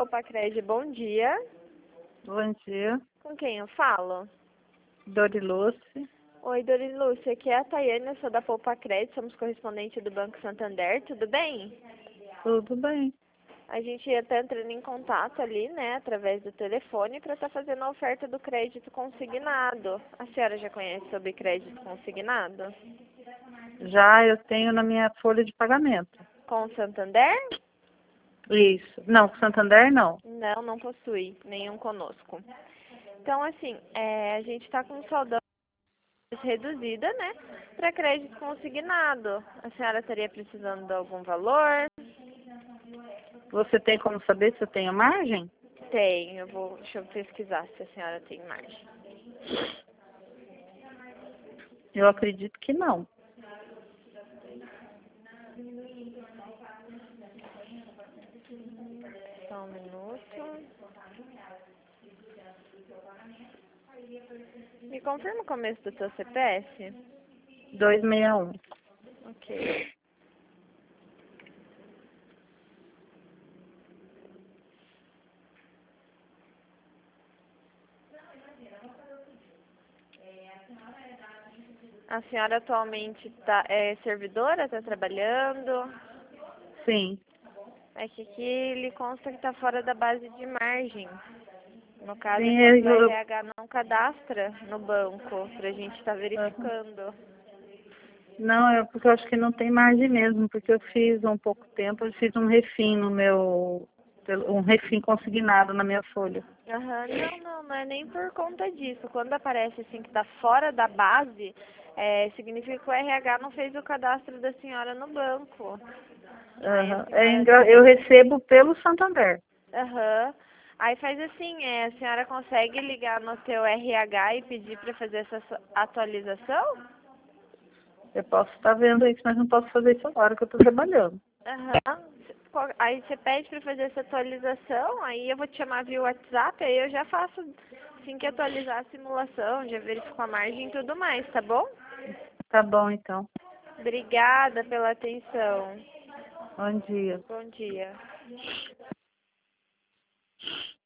Poupa-Cred, bom dia. Bom dia, Com quem eu falo? Doriluce. Oi, Dorilúcia, aqui é a Tayane, eu sou da Poupa-Cred, somos correspondente do Banco Santander, tudo bem? Tudo bem? A gente ia estar entrando em contato ali, né, através do telefone, para estar fazendo a oferta do crédito consignado. A senhora já conhece sobre crédito consignado? Já eu tenho na minha folha de pagamento. Com o Santander? Isso. Não, com Santander não. Não, não possui nenhum conosco. Então, assim, a gente está com saudade reduzida, né, para crédito consignado. A senhora estaria precisando de algum valor? Você tem como saber se eu tenho margem? Tem, deixa eu pesquisar se a senhora tem margem. Eu acredito que não. Só um minuto. Me confirma o começo do seu CPF? 261. Ok. A senhora atualmente é servidora, está trabalhando? Sim. É que aqui lhe consta que está fora da base de margem. No caso, é Sim, quando o RH não cadastra no banco, para a gente estar verificando. não, é porque eu acho que não tem margem mesmo, porque eu fiz há um pouco tempo, eu fiz um refim no meu, um refim consignado na minha folha. Aham, não é nem por conta disso. Quando aparece assim que está fora da base, significa que o RH não fez o cadastro da senhora no banco. Aí a Aham. senhora Eu recebo pelo Santander. Aham. Aí faz assim, a senhora consegue ligar no teu RH e pedir para fazer essa atualização? Eu posso estar vendo isso, mas não posso fazer isso agora que eu estou trabalhando. Aham. Aí você pede para fazer essa atualização, aí eu vou te chamar via WhatsApp, aí eu já faço assim que atualizar a simulação, já verifico a margem e tudo mais, tá bom? Tá bom, então. Obrigada pela atenção. Bom dia. Bom dia.